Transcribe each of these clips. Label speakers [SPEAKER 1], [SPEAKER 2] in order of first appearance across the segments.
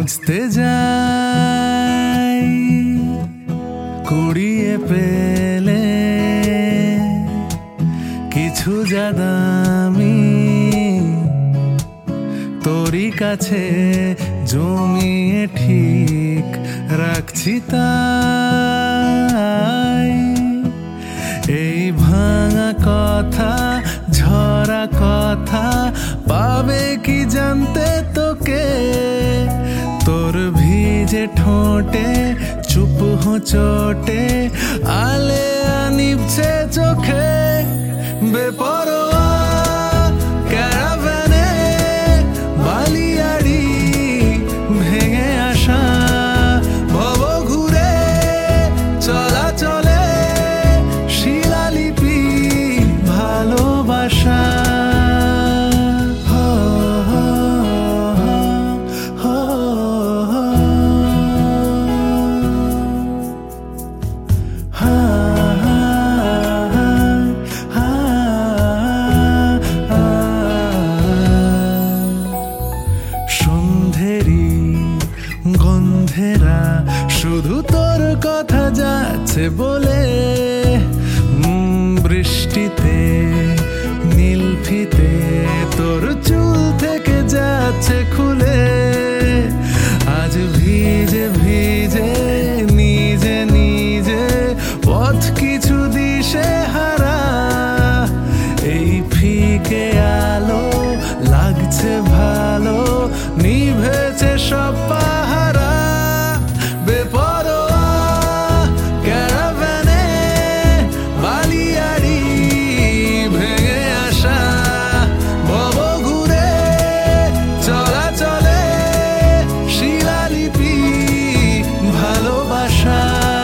[SPEAKER 1] খুঁজতে যাই কুড়িয়ে পেলে কিছু যা দামি তোরই কাছে জমিয়ে ঠিক রাখছি তাই এই ভাঙা কথা ঝরা কথা পাবে কি জানতে তোকে তোর ভিজে ঠোঁটে চুপ হোঁচটে আলে নিভছে চোখে বেপরোয়া ক্যারাভ্যানে বালিয়াড়ি ভেঙে আসা ভব ঘুরে চলাচলে শিলালিপি ভালোবাসা গন্ধেরা শুধু তোর কথা যাচ্ছে বলে বৃষ্টিতে নীল ফিতে তোর চুল থেকে যাচ্ছে খুলে আজ ভিজে ভিজে নিজে নিজে পথ কিছু দিশে হারা এই ফিকে আলো লাগছে ভালো নিভেছে সব পাহারা বেপরোয়া ক্যারাভ্যানে বালিয়াড়ি ভেঙে আসা ভব ঘুরে চলাচলে শিলালিপি ভালোবাসা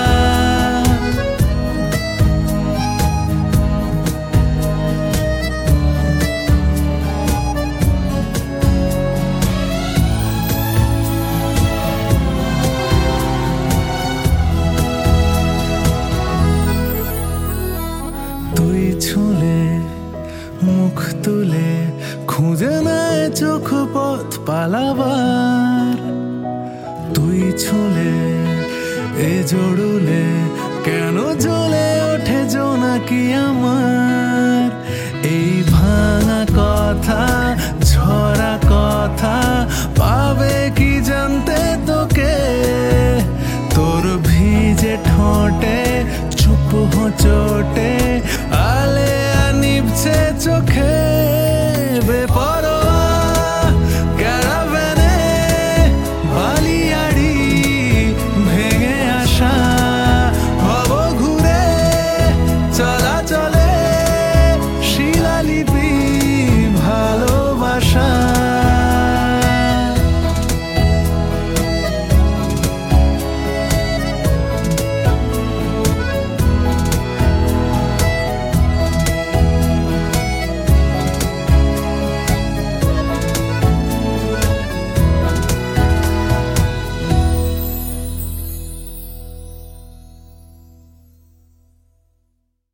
[SPEAKER 1] তুই ছুলে মুখ তুলে খুঁজে নেয় চোখ পথ পালাবার তুই ছুলে এ জড়ুলে কেন জ্বলে ওঠে জোনাকি আমার এই ভাঙা কথা ঝরা কথা পাবে কি জানতে তোকে তোর ভিজে ঠোঁটে চুপ হোঁচটে আলে নিভছে চোখে